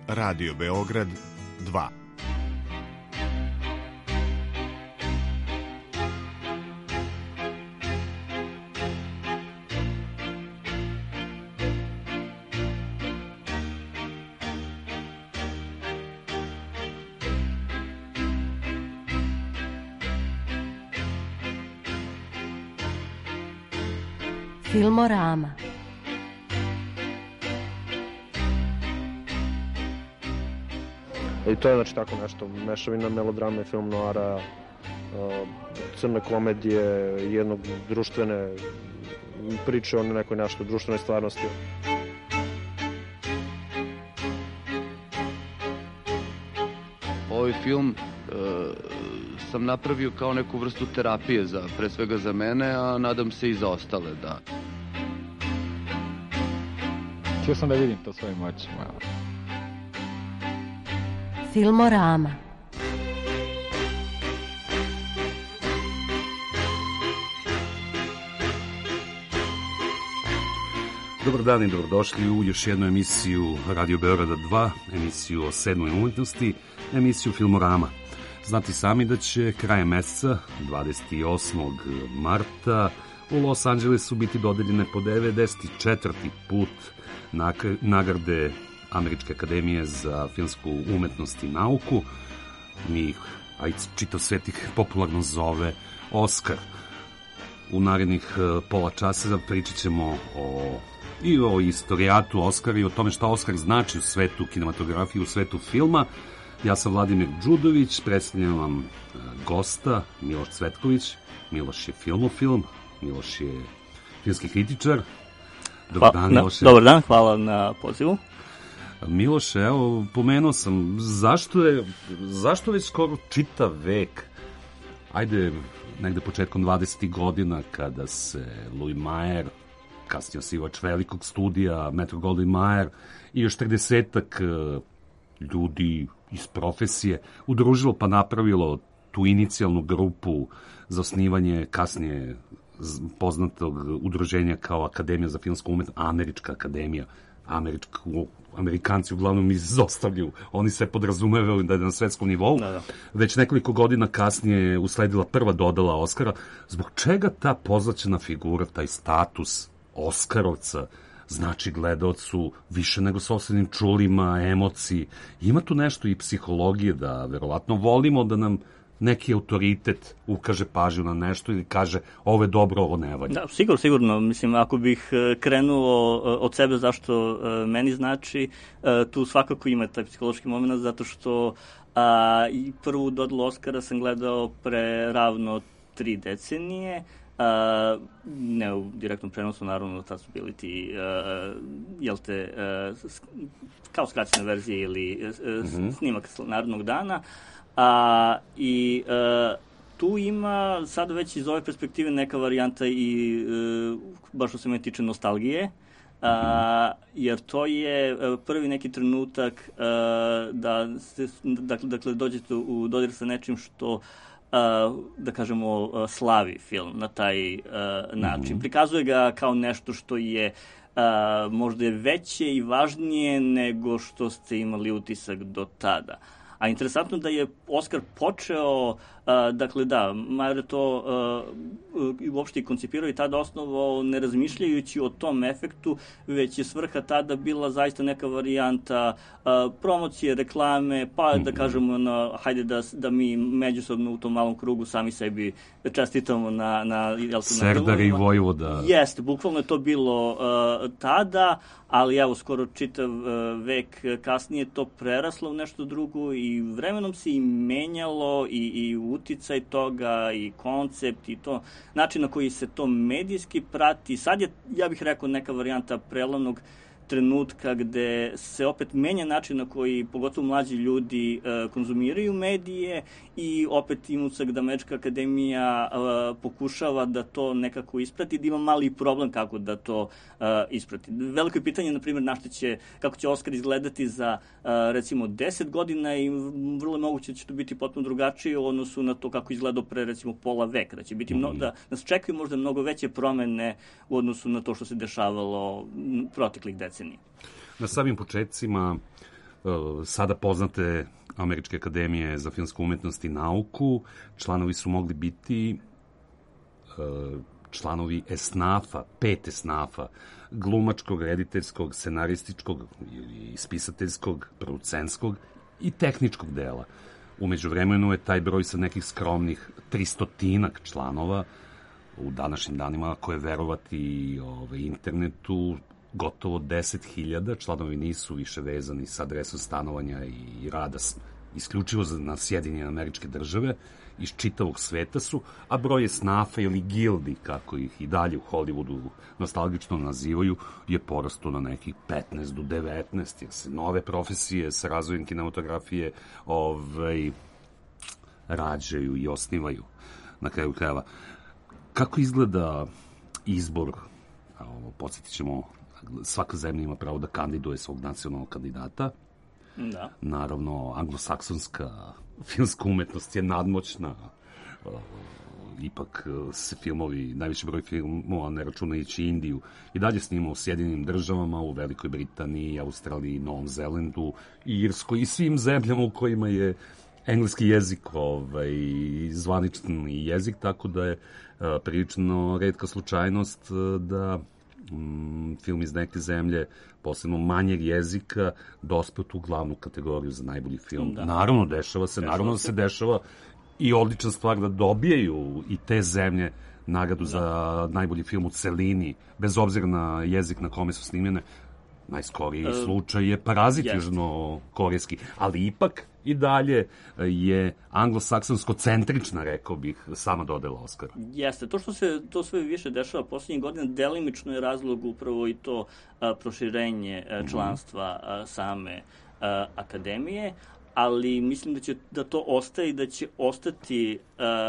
Radio Beograd 2. Filmorama. I to je znači tako nešto, mešavina melodrame, film noara, crne komedije, jednog društvene priče o nekoj našoj društvenoj stvarnosti. Ovaj film sam napravio kao neku vrstu terapije, pre svega za mene, a nadam se i za ostale, da. Htio sam da vidim to svojim očima. Filmorama. Dobar dan i dobrodošli u još jednu emisiju Radio Beograda 2, emisiju o sedmoj umetnosti, emisiju Filmorama. Znate sami da će krajem meseca, 28. marta, u Los Angelesu biti dodeljene po 94. put nagrade Američke akademije za filmsku umetnost i nauku. Mi ih, čitav svet ih popularno zove Oskar. U narednih pola časa pričat ćemo i o istorijatu Oskara i o tome šta Oskar znači u svetu kinematografije, u svetu filma. Ja sam Vladimir Đudović, predstavljam vam gosta, Miloš Cvetković. Miloš je filmofilm, Miloš je filmski kritičar. Dobar dan, Miloše. Dobar dan, hvala na pozivu. Miloše, evo, pomenuo sam, zašto već skoro čitav vek, ajde, negde početkom 20. godina, kada se Louis Mayer, kasnije osnivač velikog studija, Metro-Goldwyn-Mayer i još 30-ak ljudi iz profesije udružilo pa napravilo tu inicijalnu grupu za osnivanje kasnije poznatog udruženja kao Akademija za filmsku umetnost, Američka akademija. Amerikanci uglavnom izostavljaju, oni se podrazumevali da je na svetskom nivou. Da. Već nekoliko godina kasnije je usledila prva dodela Oskara. Zbog čega ta pozlaćena figura, taj status Oskarovca znači gledaocu više nego sopstvenim čulima, emociji? Ima tu nešto i psihologije da verovatno volimo da nam neki autoritet ukaže pažnju na nešto ili kaže ovo je dobro, ovo ne valja. Da, sigurno. Mislim, ako bih krenuo od sebe zašto meni znači, tu svakako ima taj psihološki moment, zato što i prvu dodelu Oskara sam gledao pre ravno 3 decenije, ne u direktnom prenosu, naravno, tad su bili ti, kao skraćene verzije ili snimak Narodnog dana, i tu ima sad već iz ove perspektive neka varijanta i baš što se me tiče nostalgije, jer to je prvi neki trenutak da dakle dođete u dodir sa nečim što da kažemo slavi film na taj način. Prikazuje ga kao nešto što je možda je veće i važnije nego što ste imali utisak do tada. A interesantno da je Oskar počeo, dakle da, Mayer je to uopšte i koncipirao i tada osnovao ne razmišljajući o tom efektu, već je svrha tada bila zaista neka varijanta promocije, reklame, pa da kažemo, hajde da mi međusobno u tom malom krugu sami sebi čestitamo na Serdar i Vojvoda. Jeste, bukvalno je to bilo tada, ali evo, skoro čitav vek kasnije to preraslo u nešto drugo i vremenom se i menjalo i uticaj toga i koncept i to način na koji se to medijski prati. Sad je, ja bih rekao, neka varijanta prelomnog trenutka gde se opet menja način na koji pogotovo mlađi ljudi konzumiraju medije i opet ima utisak da Američka akademija pokušava da to nekako isprati, da ima mali problem kako da to isprati. Veliko je pitanje, na primjer, kako će Oskar izgledati za recimo 10 godina i vrlo moguće će to biti potpuno drugačije u odnosu na to kako izgledao pre recimo pola veka. Da će biti da nas čekaju možda mnogo veće promene u odnosu na to što se dešavalo proteklih decenija. Na samim početcima sada poznate Američke akademije za filmsku umetnost i nauku. Članovi su mogli biti članovi esnafa, 5 esnafa, glumačkog, rediteljskog, scenarističkog i spisateljskog, producentskog i tehničkog dela. Umeđu vremenu je taj broj sa nekih skromnih 300-ak članova u današnjim danima, ako je verovati internetu, gotovo 10.000. Članovi nisu više vezani sa adresom stanovanja i rada isključivo na Sjedinjene Američke Države, iz čitavog sveta su, a broj esnafa ili gildi, kako ih i dalje u Hollywoodu nostalgično nazivaju, je porastao na nekih 15 do 19, jer se nove profesije sa razvojem kinematografije rađaju i osnivaju na kraju krajeva. Kako izgleda izbor? Podsjetit ćemo, svaka zemlja ima pravo da kandiduje svog nacionalnog kandidata. Da. Naravno, anglosaksonska filmska umetnost je nadmoćna. Ipak se filmovi, najveći broj filmova, ne računajući Indiju, i dalje snima u Sjedinjenim Državama, u Velikoj Britaniji, Australiji, Novom Zelandu, Irskoj i svim zemljama u kojima je engleski jezik zvanični jezik, tako da je prilično retka slučajnost da film iz neke zemlje, posebno manjeg jezika, dospe u tu glavnu kategoriju za najbolji film. Da. Naravno, dešava se dešava i odlična stvar da dobijaju i te zemlje nagradu za najbolji film u celini, bez obzira na jezik na kome su snimljene. Najskoriji slučaj je Parazit južno-korejski, ali ipak i dalje je anglosaksonsko-centrična, rekao bih, sama dodela Oscara. Jeste, to što se to sve više dešava poslednjih godina, delimično je razlog upravo i to proširenje članstva same akademije, ali mislim da to ostaje i da će ostati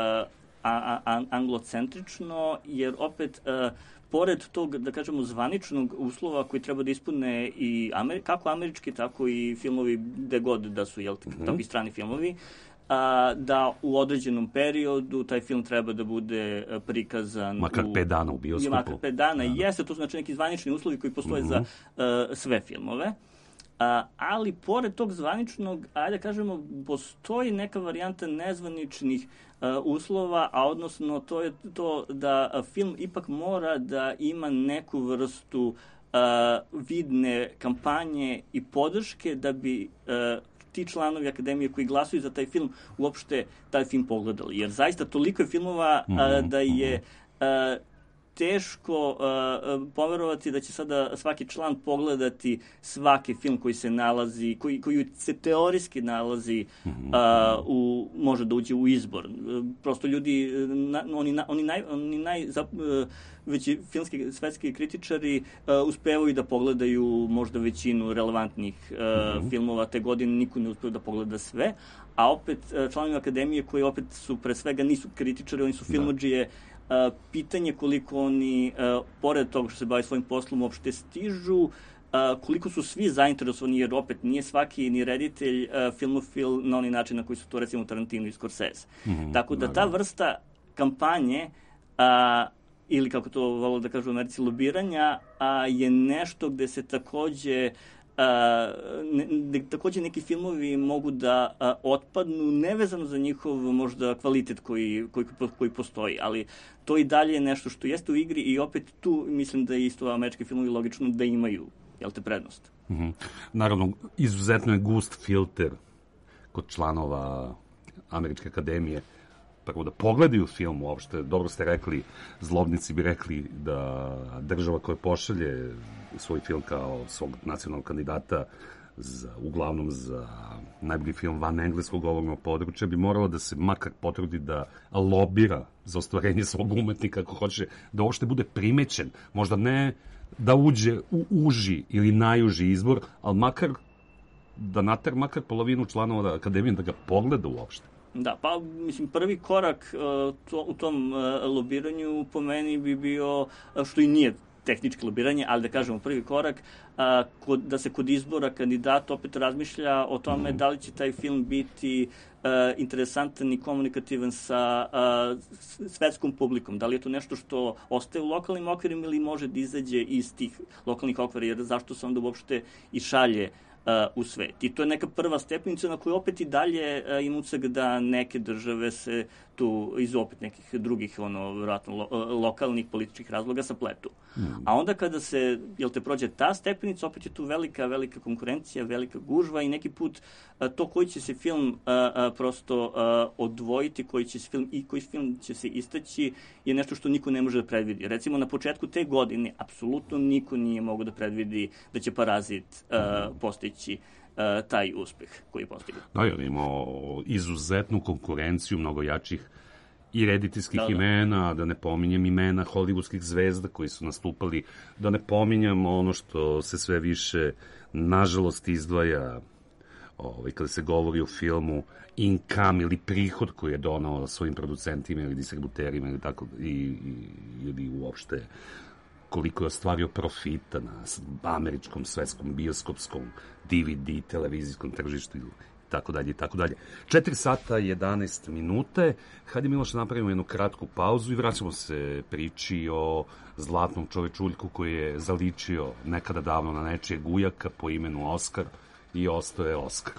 anglocentrično, jer opet pored tog, da kažemo, zvaničnog uslova koji treba da ispune i kako američki, tako i filmovi gde god da su, tako i strani filmovi, da u određenom periodu taj film treba da bude prikazan makar 5 dana u bioskopu. Makar 5 dana, jeste, to su znači neki zvanični uslovi koji postoje za sve filmove. Ali pored tog zvaničnog, ajde da kažemo, postoji neka varijanta nezvaničnih uslova, a odnosno to je to da film ipak mora da ima neku vrstu vidne kampanje i podrške da bi ti članovi akademije koji glasuju za taj film uopšte taj film pogledali. Jer zaista toliko je filmova da je teško poverovati da će sada svaki član pogledati svaki film koji se nalazi, koji se teorijski nalazi, može da uđe u izbor. Prosto ljudi, veći filmski svetski kritičari uspevaju da pogledaju možda većinu relevantnih filmova te godine, niko ne uspeo da pogleda sve, a opet članovi akademije koji opet su pre svega nisu kritičari, oni su filmodžije, pitanje koliko oni, pored toga što se bavi svojim poslom, uopšte stižu, koliko su svi zainteresovani, jer opet nije svaki ni reditelj filmofil na onaj način na koji su to recimo Tarantino i Scorsese. Tako da ta vrsta kampanje, ili kako to vole da kažu u Americi, lobiranja, je nešto gde se takođe takođe neki filmovi mogu da otpadnu, nevezano za njihov možda kvalitet koji postoji, ali to i dalje je nešto što jeste u igri i opet tu mislim da je isto američki filmovi logično da imaju, prednost. Naravno, izuzetno je gust filter kod članova Američke akademije. Prvo da pogledaju film uopšte, dobro ste rekli, zlobnici bi rekli da država koja pošalje svoj film kao svog nacionalnog kandidata uglavnom za najbolji film van engleskog govornog područja bi moralo da se makar potrudi da lobira za ostvarenje svog umetnika ako hoće da uopšte bude primećen. Možda ne da uđe u uži ili najuži izbor, ali makar da nater makar polovinu članova akademije da ga pogleda uopšte. Da, pa mislim prvi korak u tom lobiranju po meni bi bio, što i nije tehnički lobiranje, ali da kažemo prvi korak, da se kod izbora kandidata opet razmišlja o tome da li će taj film biti interesantan i komunikativan sa svetskom publikom. Da li je to nešto što ostaje u lokalnim okvirima ili može da izađe iz tih lokalnih okvira, jer zašto se onda uopšte i šalje u svet. I to je neka prva stepenica na kojoj opet i dalje ima utisak da neke države se tu iz opet nekih drugih, vjerojatno, lokalnih političkih razloga sapletu. A onda kada se, prođe ta stepenica, opet je tu velika konkurencija, velika gužva i neki put to koji će se film prosto odvojiti, koji film će se istaći, je nešto što niko ne može da predvidi. Recimo, na početku te godine apsolutno niko nije mogao da predvidi da će Parazit postići taj uspeh koji je postigao. Da, je imao izuzetnu konkurenciju, mnogo jačih i rediteljskih imena, da ne pominjem imena hollywoodskih zvezda koji su nastupali, da ne pominjem ono što se sve više, nažalost, izdvaja kada se govori o filmu income ili prihod koji je donao svojim producentima ili distributerima ili tako, ili uopšte koliko je ostvario profita na američkom, svetskom, bioskopskom, DVD, televizijskom tržištu i tako dalje, i tako dalje. 4 sata 11 minute. Hajde, Miloš, napravimo jednu kratku pauzu i vraćamo se priči o zlatnom čovečuljku koji je zaličio nekada davno na nečijeg ujaka po imenu Oskar i ostao je Oskar.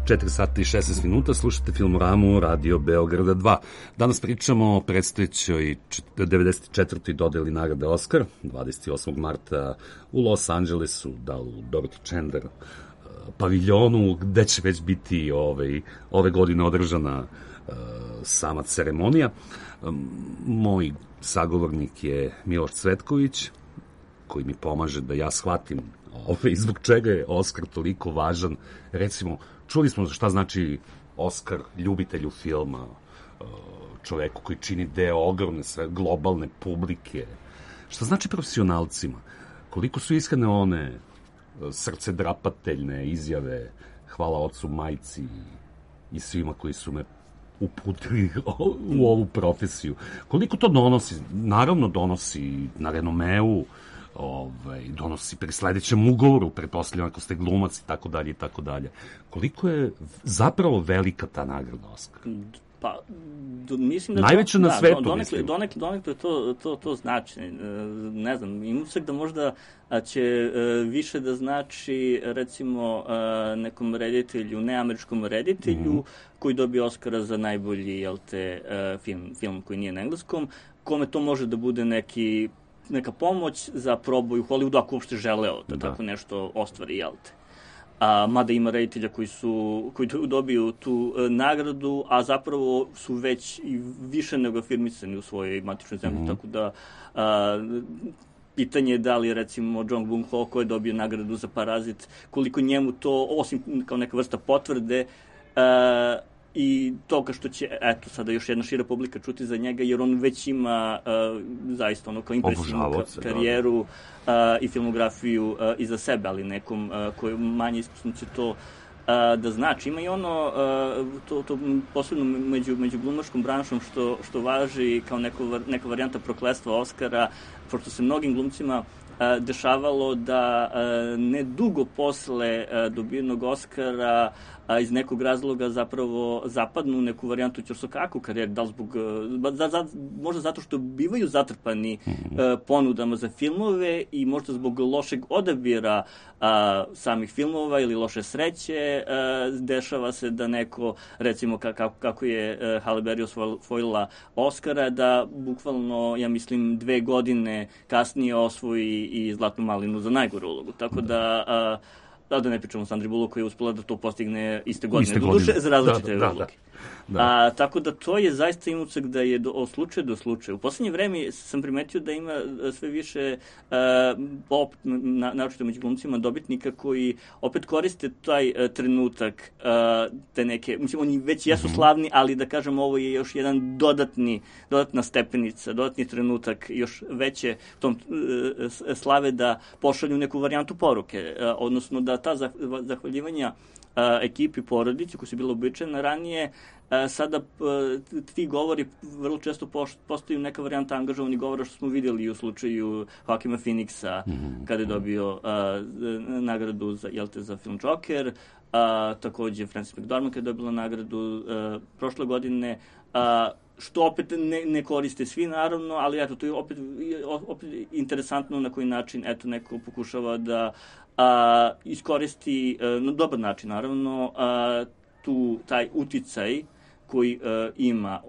4 sata i 16 minuta, slušate Filmoramu Radio Beograda 2. Danas pričamo o predstojećoj 94. dodeli nagrade Oscar, 28. marta u Los Angelesu, da u Dorothy Chandler paviljonu, gde će već biti ove godine održana sama ceremonija. Moj sagovornik je Miloš Cvetković, koji mi pomaže da ja shvatim zbog čega je Oskar toliko važan. Recimo, čuli smo šta znači Oskar ljubitelju filma, čoveku koji čini deo ogromne globalne publike. Šta znači profesionalcima? Koliko su iskrene one srcedrapateljne izjave hvala ocu, majci i svima koji su me uputili u ovu profesiju. Koliko to donosi? Naravno donosi na renomeu, donosi pri sledećem ugovoru, pretpostavljam ako ste glumac i tako dalje i tako dalje. Koliko je zapravo velika ta nagrada Oskar? Pa, mislim da... Najveće na svetu, mislim. Donekle to znači. Ne znam, imam se da možda će više da znači, recimo, nekom reditelju, neameričkom reditelju, koji dobije Oskara za najbolji, film koji nije na engleskom, kome to može da bude neka pomoć za proboj u Hollywoodu, ako uopšte želeo da tako nešto ostvari, mada ima reditelja koji dobiju tu nagradu, a zapravo su već i više nego afirmisani u svojoj matičnoj zemlji, tako da pitanje je da li, recimo, Jong Bong-ho, koji je dobio nagradu za Parazit, koliko njemu to, osim kao neka vrsta potvrde, i toga što će, sada još jedna šira publika čuti za njega, jer on već ima zaista kao impresivnu karijeru i filmografiju iza sebe, ali nekom koji manje iskusno će to da znači. Ima i to posebno među glumačkom branšom što važi kao neka varijanta prokletstva Oskara, pošto se mnogim glumcima dešavalo da ne dugo posle dobijenog Oskara iz nekog razloga zapravo zapadnu u neku varijantu ćorsokaku karijere, da li zbog, možda zato što bivaju zatrpani ponudama za filmove i možda zbog lošeg odabira samih filmova ili loše sreće, dešava se da neko, recimo kako je Halle Berry osvojila Oskara, da bukvalno, ja mislim, 2 godine kasnije osvoji i Zlatnu malinu za najgoru ulogu. Tako da ne pričamo o Sandri Bullock koja je uspela da to postigne iste godine. Do duše za različite uloge. Tako da to je zaista imucak da je od slučaja do slučaja. U poslednje vreme sam primetio da ima sve više, naročito među glumcima, dobitnika koji opet koriste taj trenutak, te neke, mislim, oni već jesu slavni, ali da kažem, ovo je još jedan dodatna stepenica, dodatni trenutak, još veće tom slave da pošalju neku varijantu poruke, odnosno da ta zahvaljivanja ekipi, porodici koji su bila običajna ranije, sada ti govori vrlo često postaju neka varijanta angažovanih govora, što smo vidjeli u slučaju Joaquina Phoenixa kada je dobio nagradu za film Joker, takođe Frances McDormand kada je dobila nagradu prošle godine, što opet ne koriste svi, naravno, ali eto, to je opet interesantno na koji način neko pokušava da iskoristi na dobar način, naravno, taj uticaj koji ima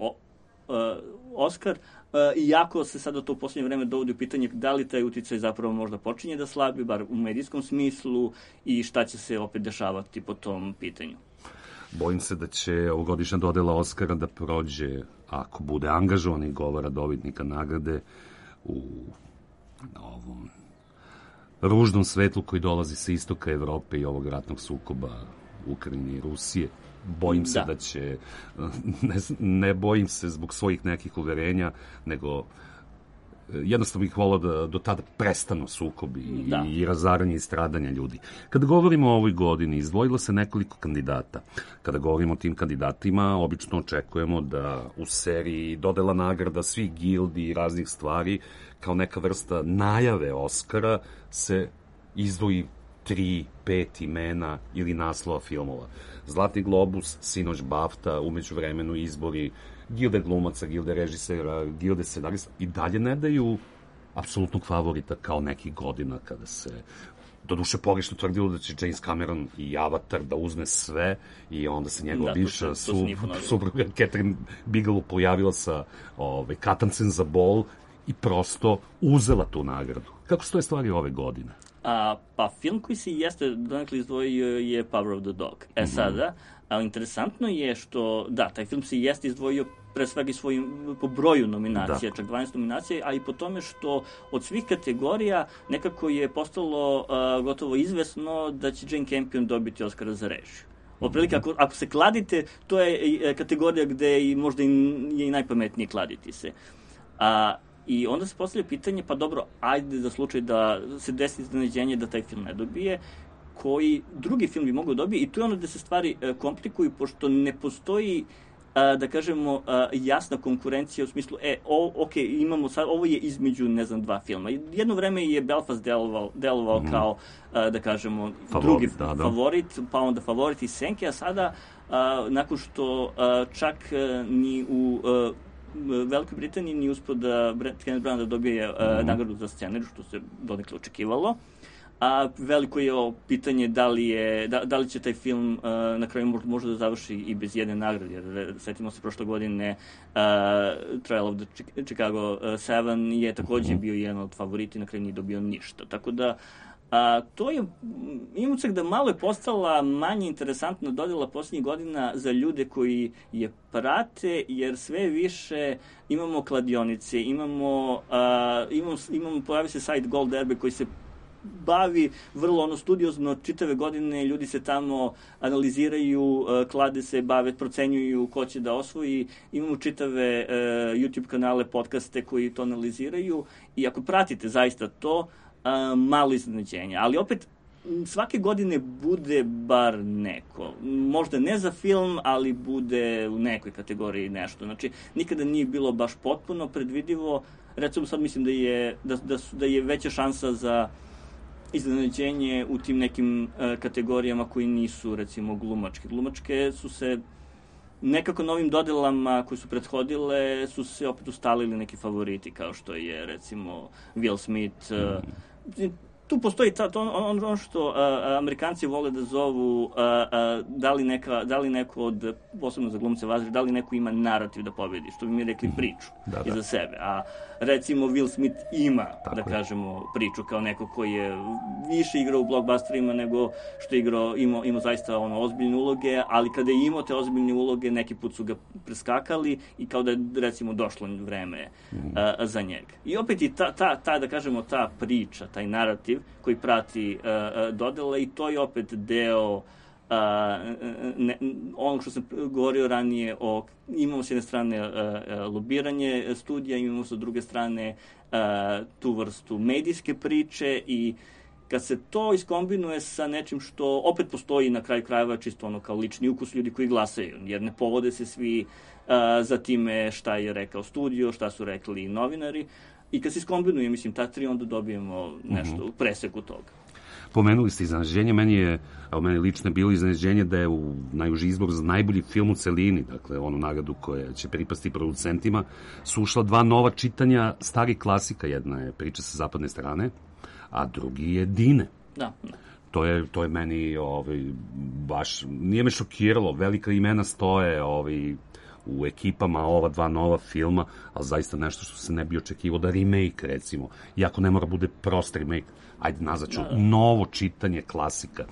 Oskar, iako se sada to u posljednje vreme dovodi u pitanje da li taj uticaj zapravo možda počinje da slabi, bar u medijskom smislu, i šta će se opet dešavati po tom pitanju. Bojim se da će ovogodišnja dodela Oskara da prođe, ako bude angažovanih govora dobitnika nagrade, u ovom ružnom svetlu koji dolazi sa istoka Evrope i ovog ratnog sukoba Ukrajine i Rusije. Bojim se da će, ne bojim se zbog svojih nekih uverenja, nego jednostavno bih volao da do tada prestanu sukobi i razaranje i stradanja ljudi. Kada govorimo o ovoj godini, izdvojilo se nekoliko kandidata. Kada govorimo o tim kandidatima, obično očekujemo da u seriji dodela nagrada svih gildi i raznih stvari, kao neka vrsta najave Oskara, se izdvoji 3, 5 imena ili naslova filmova. Zlatni globus, sinoć BAFTA, umeđu vremenu izbori gilde glumaca, gilde režisera, gilde scenarista i dalje ne daju apsolutnog favorita kao nekih godina kada se doduše pogrešno tvrdilo da će James Cameron i Avatar da uzme sve i onda se njegova bivša supruga Catherine Bigelow pojavila sa katancem za bol i prosto uzela tu nagradu. Kako stoje stvari ove godine? Pa film koji se jeste donekle izdvojio je Power of the Dog. Sada, ali interesantno je što, da, taj film se jeste izdvojio pre svega po broju nominacija, čak 12 nominacija, ali po tome što od svih kategorija nekako je postalo gotovo izvesno da će Jane Campion dobiti Oscara za režiju. Otprilike, ako se kladite, to je kategorija gde je možda je i najpametnije kladiti se. I onda se postavlja pitanje, pa dobro, ajde za slučaj da se desi iznenađenje da taj film ne dobije, koji drugi film bi mogao dobiti, i tu je ono da se stvari komplikuju, pošto ne postoji, da kažemo, jasna konkurencija u smislu, imamo sad, ovo je između, ne znam, dva filma. Jedno vreme je Belfast delovao kao, da kažemo, drugi favorit, pa onda favorit iz Senke, a sada, nakon što čak ni u Velikoj Britaniji nije uspio da Kenneth Branagh dobije nagradu za scenariju, što se donekle očekivalo. Veliko je pitanje da li će taj film na kraju možda da završi i bez jedne nagrade, jer setimo se prošle godine Trial of the Chicago 7 je takođe bio jedan od favorita i na kraju nije dobio ništa. Tako da to je, imam utisak da malo je postala manje interesantna dodela poslednjih godina za ljude koji je prate, jer sve više imamo kladionice, pojavi se sajt Gold Derby koji se bavi vrlo studiozno, čitave godine ljudi se tamo analiziraju, klade se, bave, procenjuju ko će da osvoji, imamo čitave YouTube kanale, podcaste koji to analiziraju i ako pratite zaista to, malo iznenađenja, ali opet svake godine bude bar neko. Možda ne za film, ali bude u nekoj kategoriji nešto. Znači, nikada nije bilo baš potpuno predvidivo. Recimo, sad mislim da je veća šansa za iznenađenje u tim nekim kategorijama koji nisu, recimo, glumačke. Glumačke su se nekako novim dodelama koje su prethodile su se opet ustalili neki favoriti, kao što je, recimo, Will Smith. Tu postoji ono što Amerikanci vole da zovu da li neko od, posebno za glumce važno, da li neko ima narativ da pobedi, što bi mi rekli priču iza sebe. A recimo Will Smith ima, da kažemo, priču kao neko koji je više igrao u blockbusterima nego što je imao zaista ozbiljne uloge, ali kada je imao te ozbiljne uloge, neki put su ga preskakali i kao da je, recimo, došlo vreme za njega. I opet i ta, da kažemo, ta priča, taj narativ koji prati dodele, i to je opet deo ono što sam govorio ranije, imamo s jedne strane lobiranje studija, imamo sa druge strane tu vrstu medijske priče, i kad se to iskombinuje sa nečim što opet postoji na kraju krajeva čisto kao lični ukus ljudi koji glasaju, jer ne povode se svi za time šta je rekao studio, šta su rekli novinari, i kad se iskombinuje, mislim, ta tri, onda dobijemo nešto u preseku toga. Pomenuli ste iznenađenje, meni lično bilo iznenađenje da je u najuži izbor za najbolji film u celini, dakle onu nagradu koja će pripasti producentima, su ušla dva nova čitanja starih klasika. Jedna je Priča sa zapadne strane, a drugi je Dine. Da. To je meni baš, nije me šokiralo, velika imena stoje u ekipama ova dva nova filma, ali zaista nešto što se ne bi očekivalo, da remake, recimo, iako ne mora bude prost remake, ajde nazvaću, novo čitanje klasika.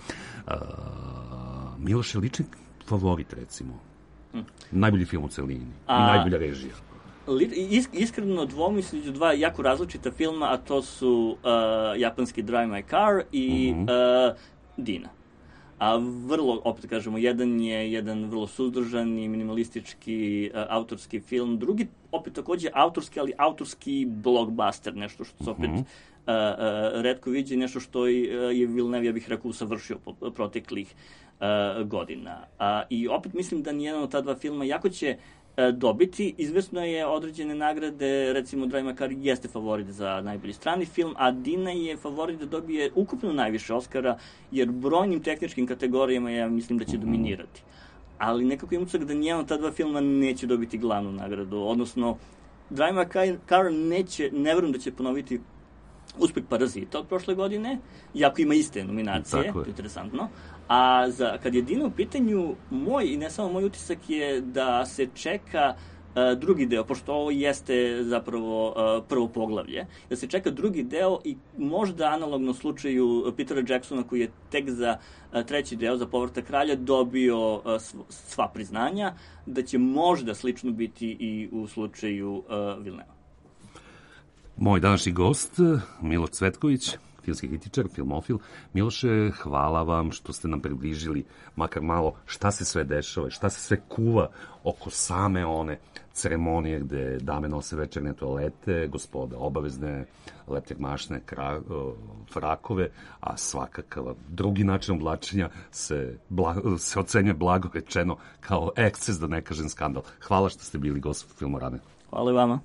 Miloš je lični favorit, recimo. Najbolji film u celini i najbolja režija. Iskreno dvomim između dva jako različita filma, a to su japanski Drive My Car i Dina. A vrlo, opet kažemo, jedan je jedan vrlo suzdržan i minimalistički autorski film, drugi opet takođe autorski, ali autorski blockbuster, nešto što se opet retko viđe, nešto što je Villeneuve, ja bih rekao, usavršio proteklih godina. I opet mislim da nijedan od ta dva filma jako će dobiti. Izvesno je određene nagrade, recimo Drive My Car jeste favorit za najbolji strani film, a Dina je favorit da dobije ukupno najviše Oscara, jer brojnim tehničkim kategorijama ja mislim da će dominirati. Ali nekako imam utisak da nijedan od ta dva filma neće dobiti glavnu nagradu, odnosno Drive My Car ne verujem da će ponoviti uspeh Parazita od prošle godine, iako ima iste nominacije, to je interesantno. A kad je Dina u pitanju, moj, i ne samo moj utisak je da se čeka drugi deo, pošto ovo jeste zapravo prvo poglavlje, da se čeka drugi deo i možda analogno slučaju Petera Jacksona koji je tek za treći deo, za Povratak kralja, dobio sva priznanja, da će možda slično biti i u slučaju Villeneuva. Moj današnji gost, Milo Cvetković, filmski kritičar, filmofil. Miloše, hvala vam što ste nam približili makar malo šta se sve dešava, šta se sve kuva oko same one ceremonije gde dame nose večernje toalete, gospoda obavezne leptir mašne, frakove, a svakakav drugi način oblačenja se ocenjuje blago rečeno kao eksces, da ne kažem skandal. Hvala što ste bili gost Filmorame. Hvala i vama.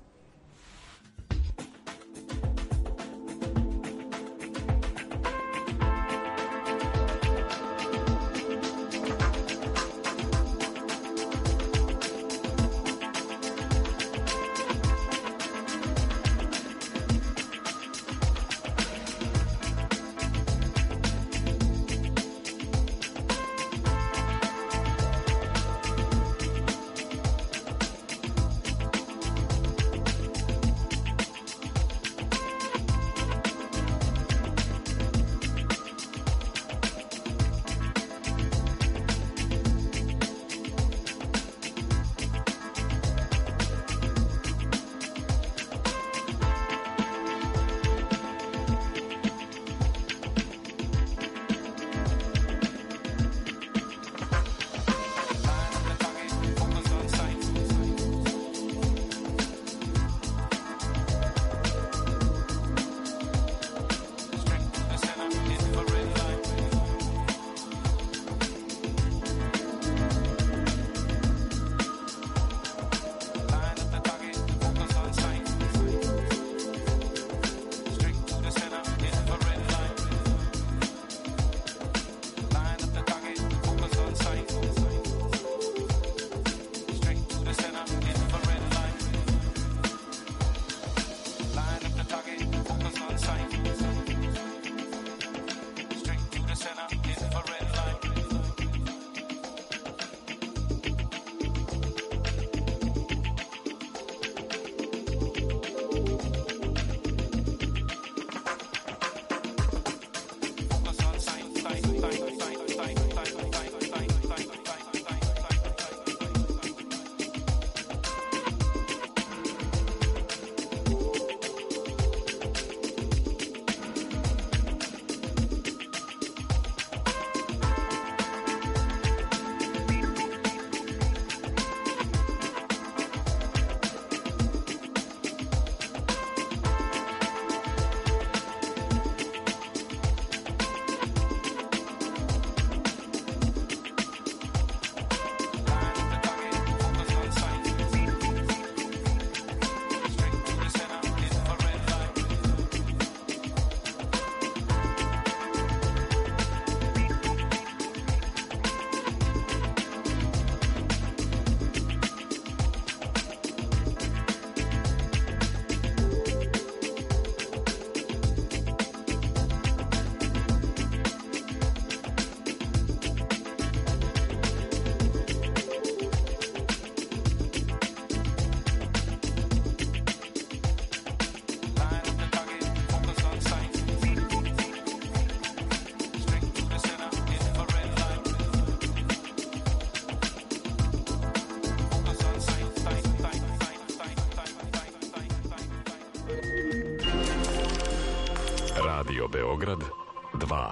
Radio Beograd 2.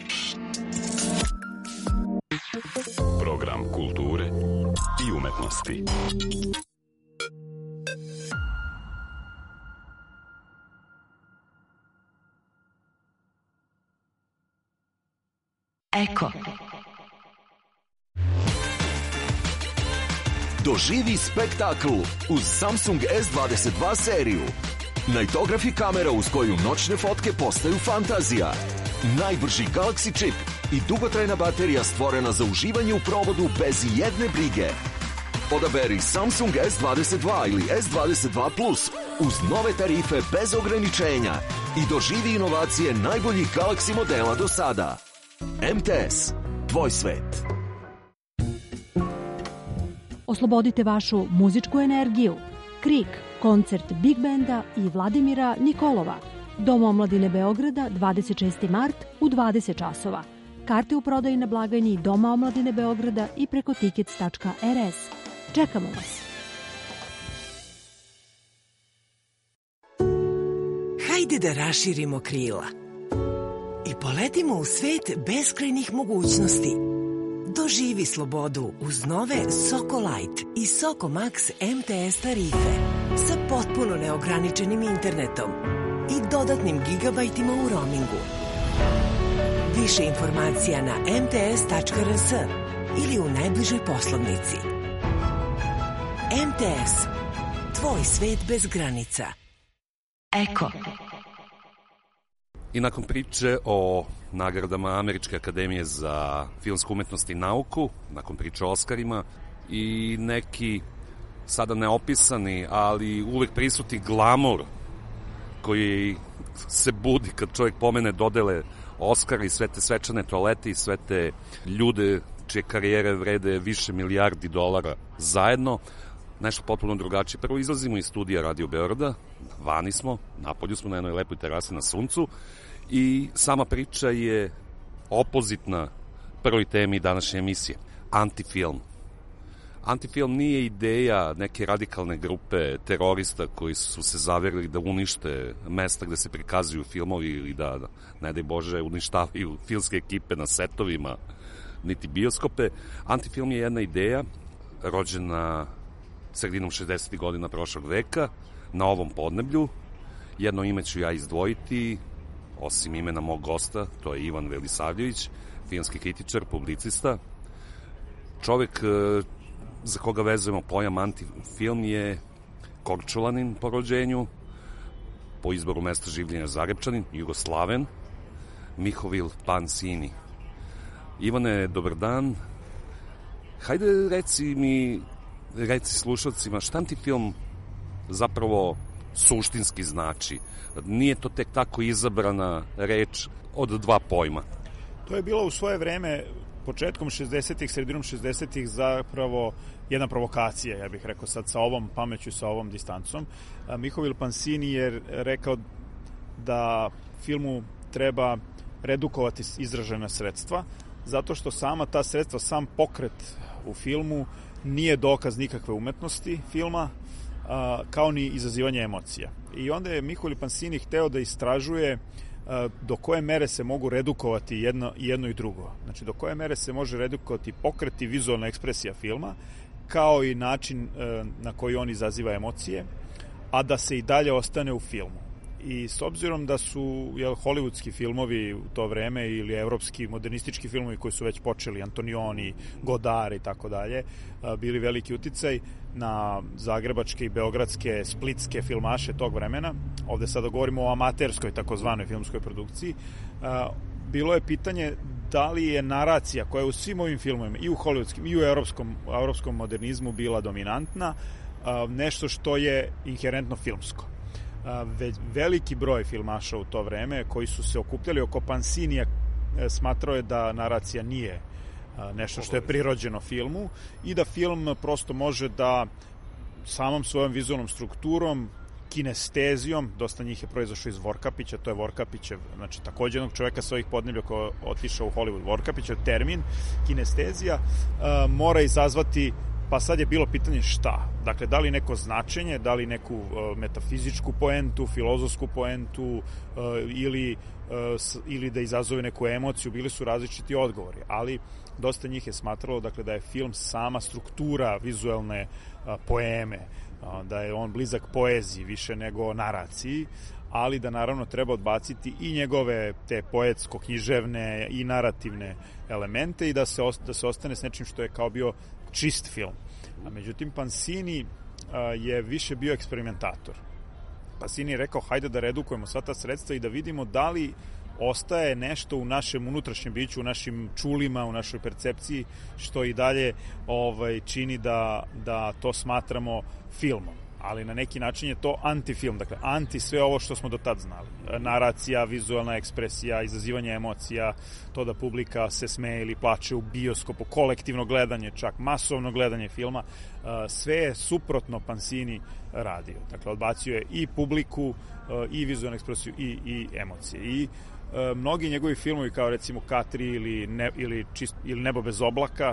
Program kulture i umetnosti. Eko. Doživi spektakl uz Samsung S22 seriju. Nightography kamera uz koju noćne fotke postaju fantazija. Najbrži Galaxy čip i dugotrajna baterija stvorena za uživanje u provodu bez jedne brige. Odaberi Samsung S22 ili S22 Plus uz nove tarife bez ograničenja i doživi inovacije najboljih Galaxy modela do sada. MTS, tvoj svet. Oslobodite vašu muzičku energiju. Krik, koncert Big Benda i Vladimira Nikolova. Dom omladine Beograda, 26. mart u 20 časova. Karte u prodaji na blagajni Doma omladine Beograda i preko tickets.rs. Čekamo vas. Hajde da raširimo krila i poletimo u svet beskrajnih mogućnosti. Doživi slobodu uz nove Soko Light i Soko Max MTS tarife sa potpuno neograničenim internetom i dodatnim gigabajtima u roamingu. Više informacija na mts.rs ili u najbližoj poslovnici. MTS. Tvoj svet bez granica. Eko. I nakon priče o nagradama Američke akademije za filmsku umetnost i nauku, nakon priče o Oskarima i neki sada neopisani, ali uvek prisutni glamur koji se budi kad čovjek pomene dodele Oskara i sve te svečane toalete i sve te ljude čije karijere vrede više milijardi dolara zajedno, nešto potpuno drugačije. Prvo izlazimo iz studija Radio Beograda, vani smo, napolju smo na jednoj lepoj terasi na suncu i sama priča je opozitna prvoj temi današnje emisije. Antifilm. Antifilm nije ideja neke radikalne grupe terorista koji su se zaverili da unište mesta gde se prikazuju filmovi ili da, ne daj Bože, uništavaju filmske ekipe na setovima, niti bioskope. Antifilm je jedna ideja rođena sredinom 60. godina prošlog veka na ovom podneblju. Jedno ime ću ja izdvojiti, osim imena mog gosta, to je Ivan Velisavljević, filmski kritičar, publicista. Čovek za koga vezujemo pojam antifilm je Korčulanin po rođenju, po izboru mesta življenja Zagrepčanin, Jugoslaven, Mihovil Pansini. Ivane, dobar dan. Hajde reci slušalcima šta antifilm zapravo suštinski znači. Nije to tek tako izabrana reč od dva pojma. To je bilo u svoje vreme, početkom 60-ih, sredinom 60-ih, zapravo jedna provokacija, ja bih rekao sad sa ovom pameću, sa ovom distancom. Mihovil Pansini je rekao da filmu treba redukovati izražena sredstva, zato što sama ta sredstva, sam pokret u filmu nije dokaz nikakve umetnosti filma, kao ni izazivanje emocija. I onda je Mihovil Pansini hteo da istražuje do koje mere se mogu redukovati jedno i drugo. Znači, do koje mere se može redukovati pokret i vizualna ekspresija filma, kao i način na koji on izaziva emocije, a da se i dalje ostane u filmu. I s obzirom da su hollywoodski filmovi u to vreme ili evropski modernistički filmovi koji su već počeli, Antonioni, Godard i tako dalje, bili veliki uticaj na zagrebačke i beogradske, splitske filmaše tog vremena, ovde sada govorimo o amaterskoj takozvanoj filmskoj produkciji, bilo je pitanje da li je naracija koja je u svim ovim filmovima, i u hollywoodskim i u evropskom modernizmu bila dominantna, nešto što je inherentno filmsko. Veliki broj filmaša u to vreme koji su se okupljali oko Pansinija smatrao je da naracija nije nešto što je prirođeno filmu i da film prosto može da samom svojom vizualnom strukturom, kinestezijom, dosta njih je proizašao iz Vorkapića, to je Vorkapićev, znači takođe jednog čoveka sa ovih podneblja koji je otišao u Hollywood, Vorkapićev termin, kinestezija, mora izazvati. Pa sad je bilo pitanje šta? Dakle, da li neko značenje, da li neku metafizičku poentu, filozofsku poentu ili da izazove neku emociju, bili su različiti odgovori, ali dosta njih je smatralo dakle, da je film sama struktura vizualne poeme, da je on blizak poeziji više nego naraciji, ali da naravno treba odbaciti i njegove te poetsko-književne i narativne elemente i da se ostane s nečim što je kao bio čist film. A međutim, Pansini je više bio eksperimentator. Pansini je rekao, hajde da redukujemo sva ta sredstva i da vidimo da li ostaje nešto u našem unutrašnjem biću, u našim čulima, u našoj percepciji, što i dalje čini da to smatramo filmom. ali na neki način je to antifilm, dakle anti sve ovo što smo do tad znali. Naracija, vizualna ekspresija, izazivanje emocija, to da publika se smeje ili plače u bioskopu, kolektivno gledanje, čak masovno gledanje filma, sve je suprotno Pansini radio. Dakle, odbacio je i publiku, i vizualnu ekspresiju, i emocije. I mnogi njegovi filmovi, kao recimo K3 ili Nebo bez oblaka,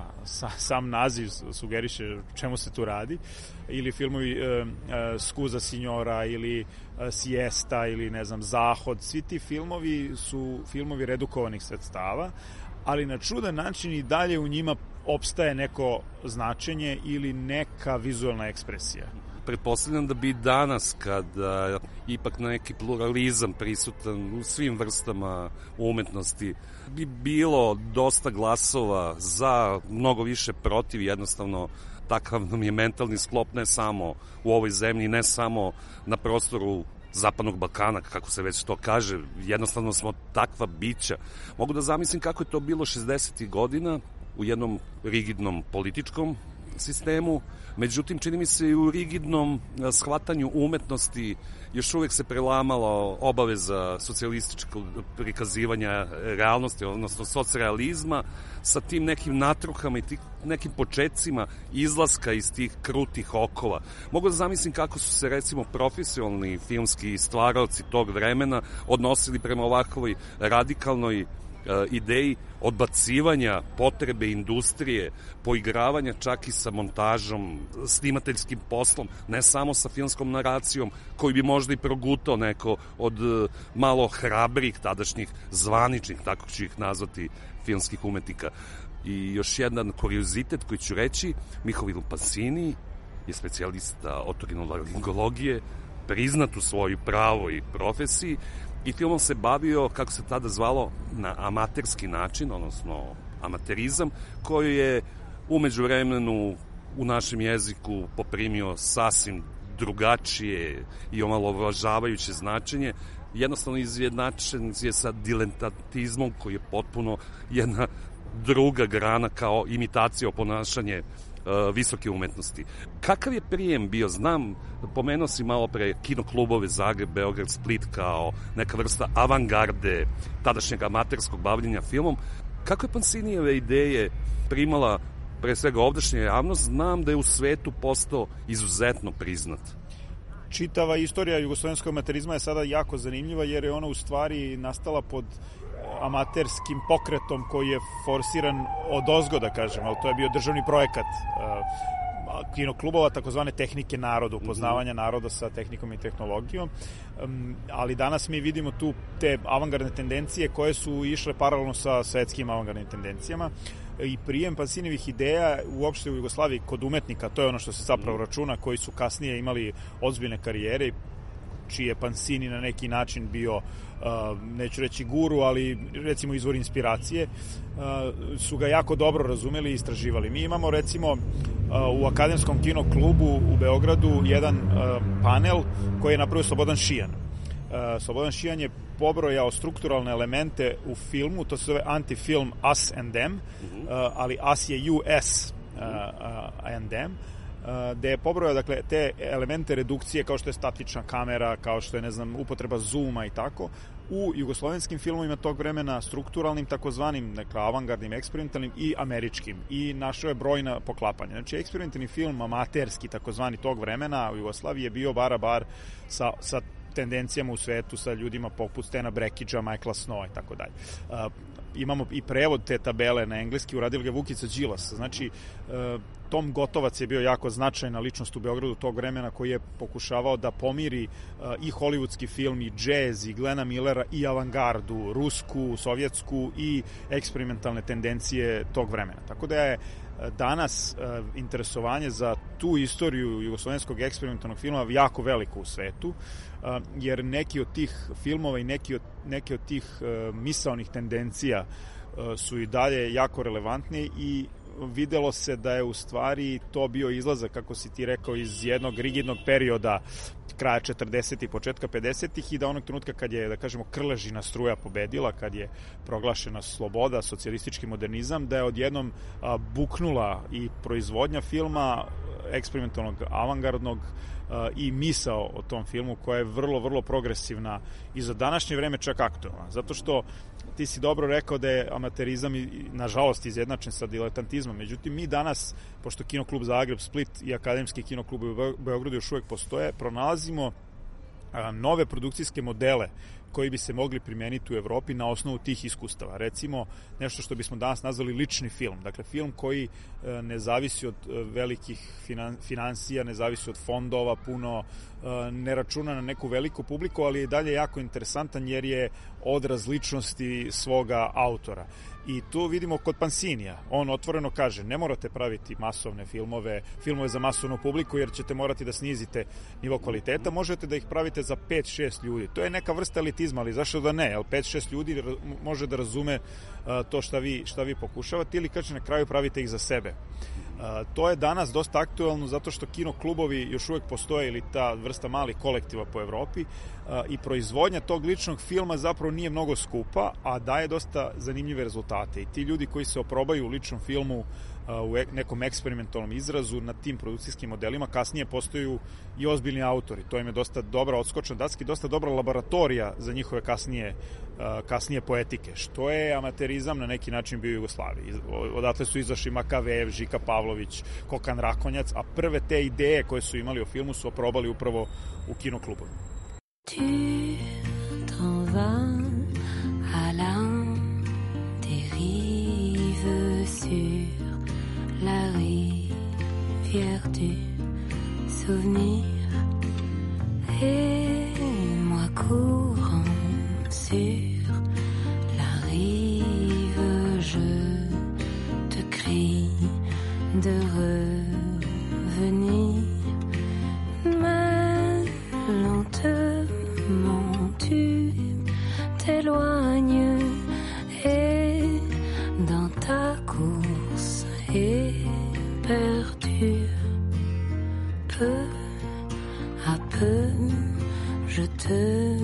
sam naziv sugeriše čemu se tu radi, ili filmovi Scusa signora ili Siesta ili ne znam Zahod, svi ti filmovi su filmovi redukovanih sredstava, ali na čudan način i dalje u njima opstaje neko značenje ili neka vizualna ekspresija. Pretpostavljam da bi danas, kada ipak neki pluralizam prisutan u svim vrstama umetnosti, bi bilo dosta glasova za, mnogo više protiv, jednostavno takav nam je mentalni sklop ne samo u ovoj zemlji, ne samo na prostoru Zapadnog Balkana, kako se već to kaže, jednostavno smo takva bića. Mogu da zamislim kako je to bilo 60. godina u jednom rigidnom političkom sistemu, međutim, čini mi se i u rigidnom shvatanju umetnosti još uvijek se prelamala obaveza socijalističkog prikazivanja realnosti, odnosno socrealizma, sa tim nekim natruhama i nekim početcima izlaska iz tih krutih okova. Mogu da zamislim kako su se, recimo, profesionalni filmski stvaraoci tog vremena odnosili prema ovakvoj radikalnoj ideji odbacivanja potrebe industrije, poigravanja čak i sa montažom, snimateljskim poslom, ne samo sa filmskom naracijom, koji bi možda i progutao neko od malo hrabrih tadašnjih zvaničnih, tako ću ih nazvati, filmskih umetnika. I još jedan kuriozitet koji ću reći, Mihovil Pansini je specijalista otorinolaringologije, priznat u svojoj pravoj profesiji, i filmom se bavio, kako se tada zvalo, na amaterski način, odnosno amaterizam, koji je umeđu vremenu u našem jeziku poprimio sasvim drugačije i omalovažavajuće značenje, jednostavno izjednačen je sa diletantizmom, koji je potpuno jedna druga grana kao imitacija, oponašanje visoke umetnosti. Kakav je prijem bio? Znam, pomenuo si malo pre kinoklubove Zagreb, Beograd, Split kao neka vrsta avangarde tadašnjeg amaterskog bavljenja filmom. Kako je Pansinijeve ideje primala pre svega ovdašnja javnost? Znam da je u svetu postao izuzetno priznat. Čitava istorija jugoslovenskog amaterizma je sada jako zanimljiva, jer je ona u stvari nastala pod amaterskim pokretom koji je forsiran odozgo, da kažem, ali to je bio državni projekat kinoklubova, takozvane tehnike naroda, upoznavanja naroda sa tehnikom i tehnologijom, ali danas mi vidimo tu te avangardne tendencije koje su išle paralelno sa svetskim avangardnim tendencijama, i prijem Pansinijevih ideja uopšte u Jugoslaviji kod umetnika, to je ono što se zapravo računa, koji su kasnije imali ozbiljne karijere, čiji je Pansini na neki način bio, neću reći guru, ali recimo izvor inspiracije, su ga jako dobro razumeli i istraživali. Mi imamo recimo u Akademskom kinoklubu u Beogradu jedan panel koji je napravio Slobodan Šijan. Slobodan Šijan je pobrojao strukturalne elemente u filmu, to se zove antifilm Us and Them, ali Us je US and Them, gde je pobrojao, dakle, te elemente redukcije kao što je statična kamera, kao što je, ne znam, upotreba zooma i tako, u jugoslovenskim filmovima tog vremena, strukturalnim, takozvanim, dakle, avangardnim, eksperimentalnim i američkim. I našao je brojna poklapanja. Znači, eksperimentalni film, amaterski, takozvani tog vremena u Jugoslaviji je bio bar sa tendencijama u svetu, sa ljudima poput Stena Brekidža, Michaela Snowa i tako dalje. Imamo i prevod te tabele na engleski, uradio ga Vukica Đilas. Znači, Tom Gotovac je bio jako značajna ličnost u Beogradu tog vremena, koji je pokušavao da pomiri i hollywoodski film, i džez, i Glena Millera, i avangardu, rusku, sovjetsku i eksperimentalne tendencije tog vremena. Tako da je danas interesovanje za tu istoriju jugoslovenskog eksperimentalnog filma jako veliko u svetu, jer neki od tih filmova i neki od tih misaonih tendencija su i dalje jako relevantni, i videlo se da je u stvari to bio izlazak, kako si ti rekao, iz jednog rigidnog perioda kraja 40-ih, početka 50-ih, i da onog trenutka kad je, da kažemo, krležina struja pobedila, kad je proglašena sloboda, socijalistički modernizam, da je odjednom buknula i proizvodnja filma, eksperimentalnog, avangardnog i misao o tom filmu koja je vrlo, vrlo progresivna i za današnje vreme čak aktualna. Zato što ti si dobro rekao da je amaterizam nažalost izjednačen sa diletantizmom. Međutim, mi danas, pošto Kinoklub Zagreb, Split i Akademski kinoklub u Beogradu još uvek postoje, pronalazimo nove produkcijske modele koji bi se mogli primeniti u Evropi na osnovu tih iskustava. Recimo, nešto što bismo danas nazvali lični film. Dakle, film koji ne zavisi od velikih finansija, ne zavisi od fondova, puno ne računa na neku veliku publiku, ali je dalje jako interesantan jer je odraz ličnosti svoga autora. I tu vidimo kod Pansinija. On otvoreno kaže, ne morate praviti masovne filmove za masovnu publiku, jer ćete morati da snizite nivo kvaliteta. Možete da ih pravite za 5-6 ljudi. To je neka vrsta elitizma, ali zašto da ne? 5-6 ljudi može da razume to šta vi pokušavate, ili kaže na kraju pravite ih za sebe. To je danas dosta aktuelno zato što kinoklubovi još uvek postoje, ili ta vrsta malih kolektiva po Evropi, i proizvodnja tog ličnog filma zapravo nije mnogo skupa, a daje dosta zanimljive rezultate. I ti ljudi koji se oprobaju u ličnom filmu u nekom eksperimentalnom izrazu na tim produkcijskim modelima, kasnije postaju i ozbiljni autori. To im je dosta dobra odskočna daska i dosta dobra laboratorija za njihove kasnije poetike, što je amaterizam na neki način bio u Jugoslaviji. Odatle su izašli Makavejev, Žika Pavlović, Kokan Rakonjac, a prve te ideje koje su imali o filmu su oprobali upravo u kinoklubu. Tu t'en vas à la dérive sur la rivière du souvenir, et moi courant sur la rive, je te crie de revenir, mais lentement tu t'éloignes, et dans ta course éperdue, peu à peu je te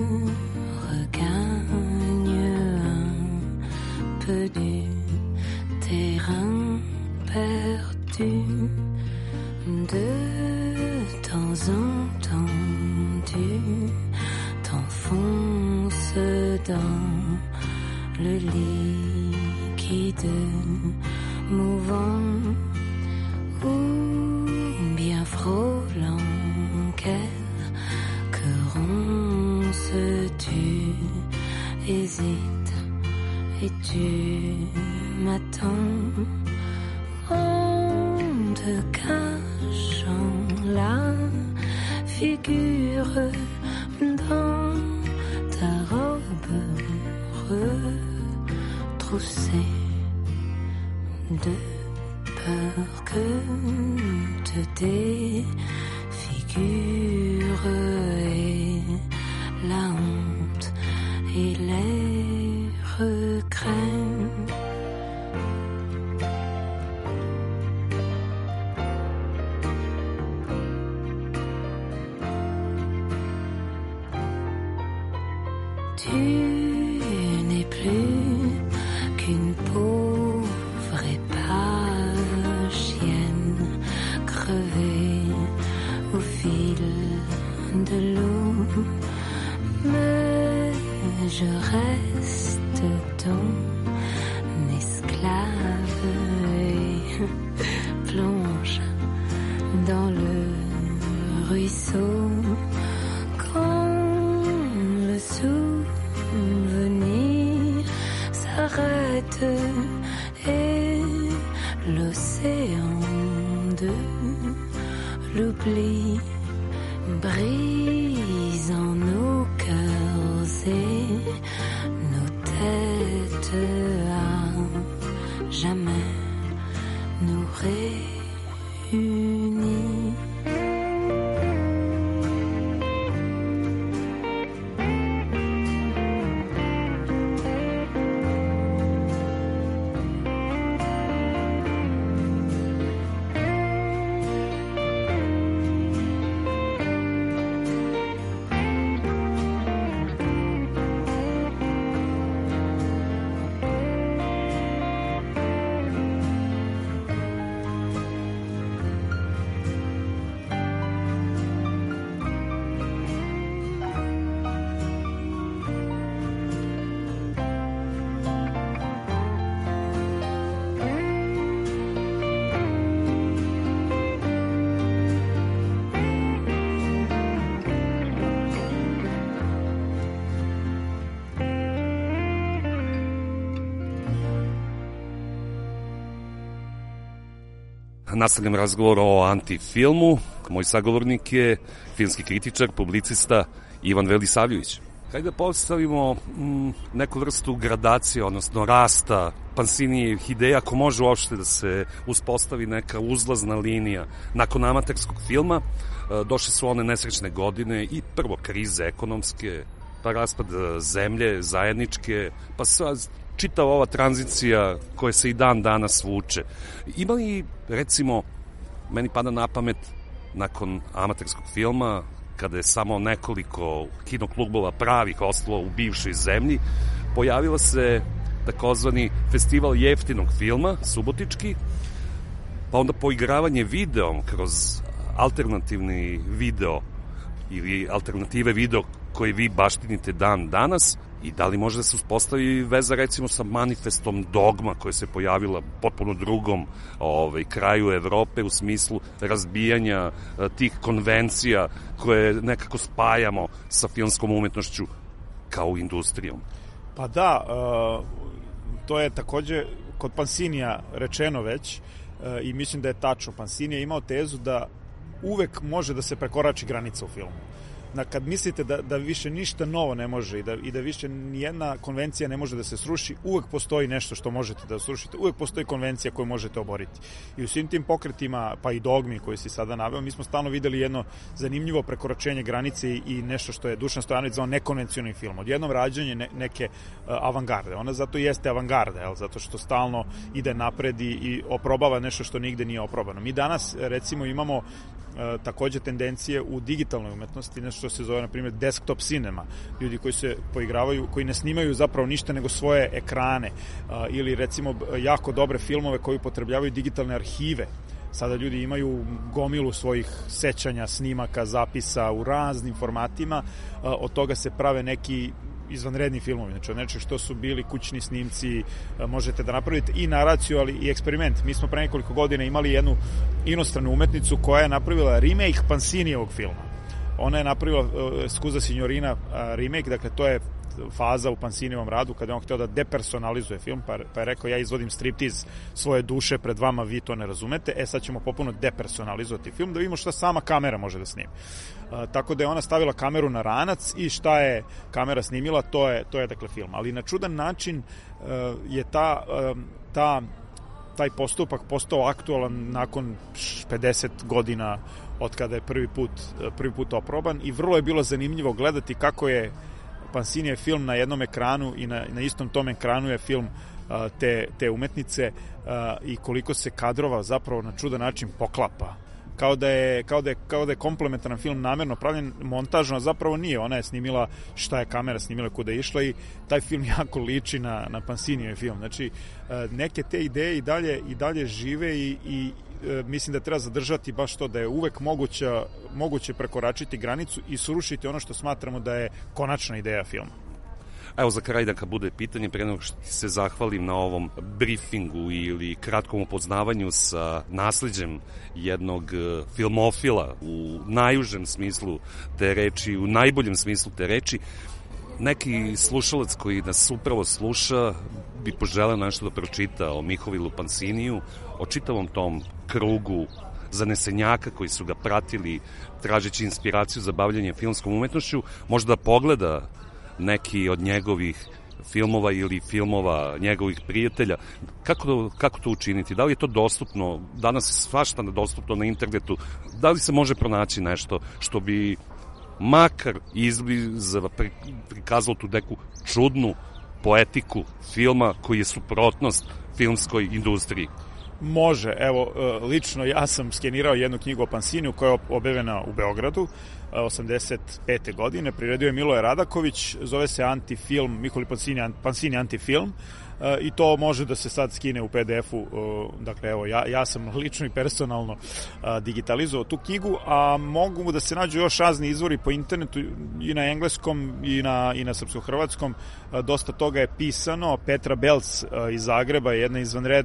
regagne un peu du terrain perdu. De temps en temps tu t'enfonces dans le liquide mouvant, ou bien frôlant quelques ronces, tu hésites et tu m'attends en te cachant la figure dans ta robe retroussée, de peur que te défigure, et la honte et les regrets. Tu n'es plus qu'une pauvre épagienne crevée au fil de l'eau, mais je reste ton esclave et plonge dans le ruisseau quand le souvenir s'arrête et l'océan de l'oubli brise en nos cœurs et nos têtes à jamais nous réunir. nastavljam razgovor o antifilmu. Moj sagovornik je filmski kritičar, publicista Ivan Velisavljević. Hajde da postavimo neku vrstu gradacije, odnosno rasta Pansinijevih ideja, ako može uopšte da se uspostavi neka uzlazna linija. Nakon amaterskog filma došle su one nesrećne godine i prvo krize ekonomske, pa raspad zemlje, zajedničke, pa sad čitava ova tranzicija koja se i dan danas vuče. Ima li, recimo, meni pada na pamet nakon amaterskog filma, kada je samo nekoliko kinoklubova pravih ostalo u bivšoj zemlji, pojavila se takozvani festival jeftinog filma, subotički, pa onda poigravanje videom kroz alternativni video ili alternative video koje vi baštinite dan danas, i da li može da se uspostavi veza recimo sa manifestom Dogma koja se pojavila potpuno drugom kraju Evrope u smislu razbijanja tih konvencija koje nekako spajamo sa filmskom umetnošću kao industrijom? Pa da, to je takođe kod Pansinija rečeno već i mislim da je tačno. Pansinija je imao tezu da uvek može da se prekorači granica u filmu. Kad mislite da više ništa novo ne može i da više nijedna konvencija ne može da se sruši, uvek postoji nešto što možete da srušite, uvek postoji konvencija koju možete oboriti. I u svim tim pokretima, pa i Dogmi koji si sada naveo, mi smo stalno videli jedno zanimljivo prekoračenje granice i nešto što je Dušan Stojanović zvao nekonvencionalni film. Odjednom rađanje neke avangarde. Ona zato jeste avangarda, zato što stalno ide napred i oprobava nešto što nigde nije oprobano. Mi danas, recimo, imamo takođe tendencije u digitalnoj umetnosti, nešto što se zove, na primjer, desktop cinema. Ljudi koji se poigravaju, koji ne snimaju zapravo ništa nego svoje ekrane, ili recimo jako dobre filmove koji upotrebljavaju digitalne arhive. Sada ljudi imaju gomilu svojih sećanja, snimaka, zapisa u raznim formatima, od toga se prave neki izvanredni filmovi, znači od nečeg što su bili kućni snimci, možete da napravite i naraciju, ali i eksperiment. Mi smo pre nekoliko godina imali jednu inostranu umetnicu koja je napravila remake Pansinijevog filma. Ona je napravila Scusa Signorina remake, dakle to je faza u Pansinijevom radu kada je on hteo da depersonalizuje film, pa je rekao ja izvodim striptiz svoje duše pred vama, vi to ne razumete, sad ćemo popuno depersonalizovati film da vidimo šta sama kamera može da snimi. Tako da je ona stavila kameru na ranac i šta je kamera snimila, to je dakle film. Ali na čudan način je taj postupak postao aktualan nakon 50 godina od kada je prvi put oproban i vrlo je bilo zanimljivo gledati kako je Pansinijev film na jednom ekranu i na istom tom ekranu je film te umetnice i koliko se kadrova zapravo na čudan način poklapa. Kao da je komplementaran film namerno pravljen montažno, a zapravo nije. Ona je snimila šta je kamera snimila, kuda je išla i taj film jako liči na Pansinijev film. Znači, neke te ideje i dalje žive i mislim da treba zadržati baš to da je uvek moguće prekoračiti granicu i srušiti ono što smatramo da je konačna ideja filma. Evo za kraj da kad bude pitanje, pre nego što se zahvalim na ovom briefingu ili kratkom upoznavanju sa nasleđem jednog filmofila u najužem smislu te reči, u najboljem smislu te reči, neki slušalac koji nas upravo sluša bi poželeo nešto da pročita o Mihovilu Pansiniju, o čitavom tom krugu zanesenjaka koji su ga pratili tražeći inspiraciju za bavljanje filmskom umetnošću, možda pogleda neki od njegovih filmova ili filmova njegovih prijatelja. Kako to učiniti? Da li je to dostupno? Danas je svašta dostupno na internetu. Da li se može pronaći nešto što bi makar izbliza prikazalo tu neku čudnu poetiku filma koji je suprotnost filmskoj industriji? Može, evo, lično ja sam skenirao jednu knjigu o Pansiniju koja je objavljena u Beogradu 85. godine, priredio je Miloje Radaković, zove se Antifilm, Mihoil Pansini Antifilm, i to može da se sad skine u PDF-u, dakle evo ja sam lično i personalno digitalizovao tu knjigu, a mogu da se nađu još razni izvori po internetu i na engleskom i na srpsko-hrvatskom, dosta toga je pisano. Petra Belc iz Zagreba je jedna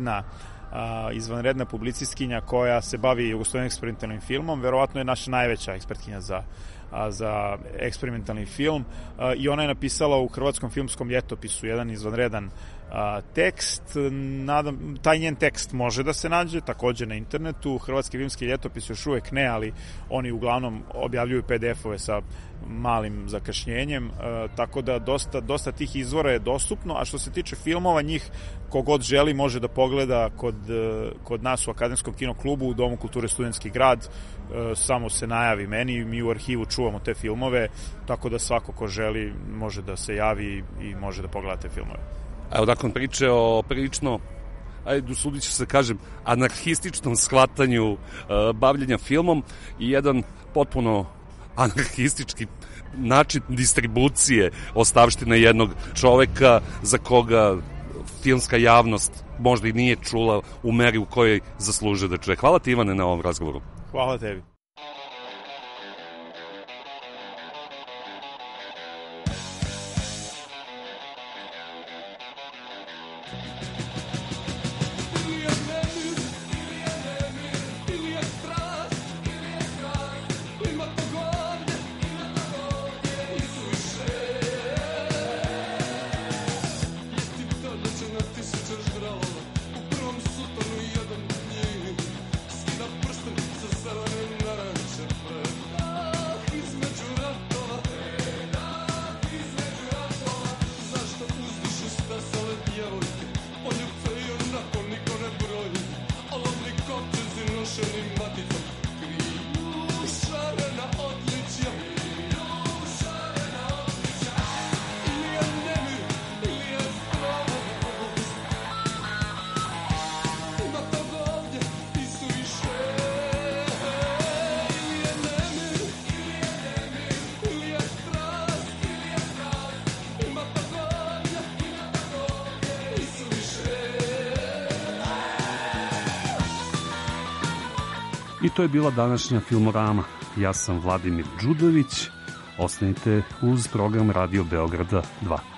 izvanredna publicistkinja koja se bavi jugoslovenskim eksperimentalnim filmom, verovatno je naša najveća ekspertkinja za eksperimentalni film, i ona je napisala u Hrvatskom filmskom ljetopisu jedan izvanredan Tekst, taj njen tekst može da se nađe takođe na internetu. Hrvatski filmski ljetopis još uvek ne, ali oni uglavnom objavljuju PDF-ove sa malim zakašnjenjem, tako da dosta tih izvora je dostupno. A što se tiče filmova, njih kogod želi može da pogleda kod nas u Akademskom kinoklubu u Domu kulture Studentski grad. Samo se najavi meni, mi u arhivu čuvamo te filmove, tako da svako ko želi može da se javi i može da pogleda te filmove. Evo, nakon priče o prilično, usudit ću se kažem, anarhističnom shvatanju bavljenja filmom i jedan potpuno anarhistički način distribucije ostavštine jednog čoveka za koga filmska javnost možda i nije čula u meri u kojoj zaslužuje da čuje. Hvala ti, Ivane, na ovom razgovoru. Hvala tebi. I to je bila današnja Filmorama. Ja sam Vladimir Đudović. Ostanite uz program Radio Beograda 2.